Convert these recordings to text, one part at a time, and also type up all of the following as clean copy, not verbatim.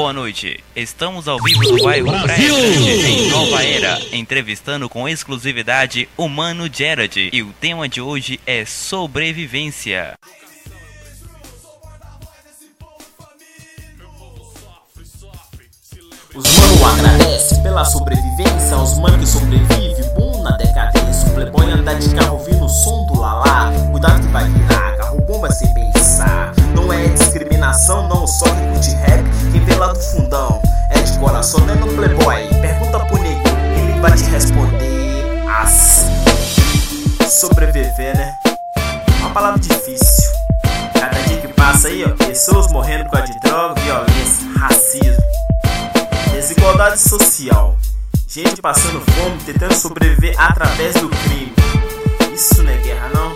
Boa noite, estamos ao vivo do bairro Praia Grande, em Nova Era, entrevistando com exclusividade o Mano Gerard. E o tema de hoje é sobrevivência. Os mano agradece pela sobrevivência, os mano que sobrevive, bom na decadência. O playboy anda de carro ouvindo o som do lalá, cuidado que vai virar carro bomba sem pensar. Não é discriminação, não, só que curte rap, quem vê lá do fundão é de coração, não é no playboy. Pergunta pro nego, ele vai te responder assim. Sobreviver, né? Uma palavra difícil. Cada dia que passa aí, ó, pessoas morrendo por causa de droga, violência, racismo, desigualdade social, gente passando fome, tentando sobreviver através do crime. Isso não é guerra, não?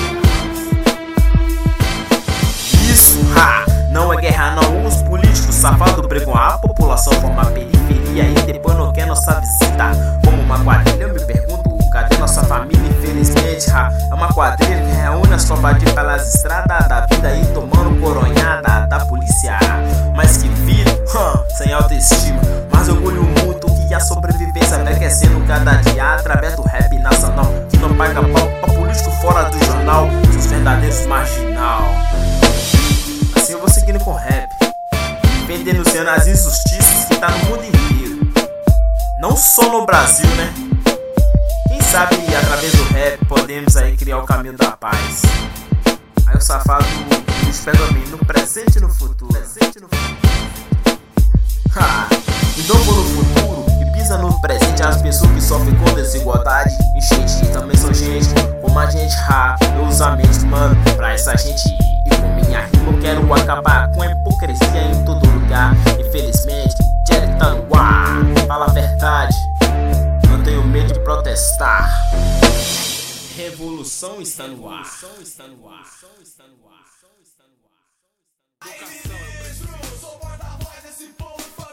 Isso, não é guerra, não. Os políticos safados pregam a população forma periferia e depois não quer nossa visita. Como uma quadrilha, eu me pergunto, cadê nossa família? Infelizmente, é uma quadrilha que reúne as trombadinhas pelas estradas da vida aí, tomando coronhada da polícia. Mas que vida, sem autoestima. Mas eu orgulho muito que a sobrevivência vai crescendo cada dia através do rap nacional, que não paga pau pra político fora do jornal, os verdadeiros marginal. Assim eu vou seguindo com rap, denunciando as injustiças que tá no mundo inteiro, não só no Brasil, né? Quem sabe através do rap podemos aí criar o caminho da paz. Aí o safado espera a mim no presente e no futuro. Então vou no futuro e pisa no presente as pessoas que sofrem com desigualdade. Enchente também são gente como a gente. Eu uso a mente, mano, pra essa gente ir. E com minha rima eu quero acabar com a hipocrisia em todo lugar. Infelizmente, Jerry tá no ar. Fala a verdade, não tenho medo de protestar. Revolução está no ar. Educação, eu sou o guarda-voz desse povo.